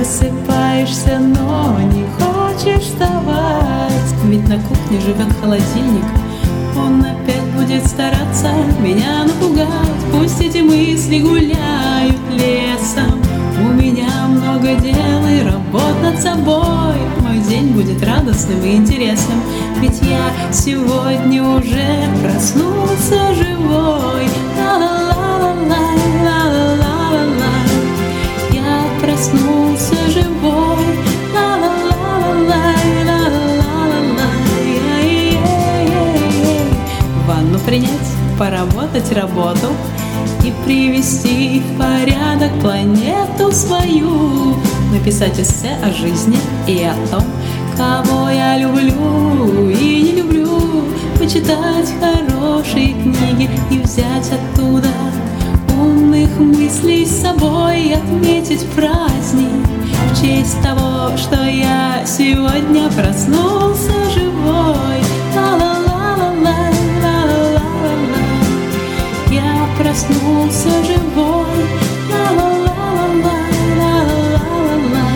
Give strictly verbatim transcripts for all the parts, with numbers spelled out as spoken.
Просыпаешься, но не хочешь вставать, ведь на кухне живет холодильник. Он опять будет стараться меня напугать. Пусть эти мысли гуляют лесом. У меня много дел и работ над собой. Мой день будет радостным и интересным, ведь я сегодня уже проснулся живой. Ла-ла-ла-ла-ла, ла-ла-ла-ла-ла. Я проснулся живой. Ла-ла-ла-ла-ла, ла-ла-ла-ла-ла. Ванну принять, поработать работу и привести в порядок планету свою. Написать эссе о жизни и о том, кого я люблю и не люблю. Почитать хорошие книги и взять оттуда умных мыслей с собой. Отметить праздник в честь того, что я сегодня проснулся живой. Ла-ла-ла-ла-ла, ла-ла-ла-ла-ла. Я проснулся живой. Ла-ла-ла-ла-ла, ла-ла-ла-ла-ла.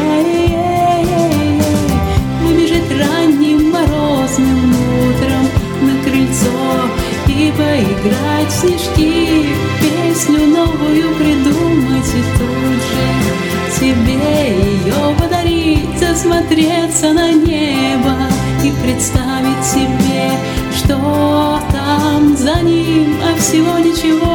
Выбежать ранним морозным утром на крыльцо и поиграть в снежки, песню новую придумать и тут же тебе ее подарить. Засмотреться на небо и представить себе, что там за ним, а всего ничего.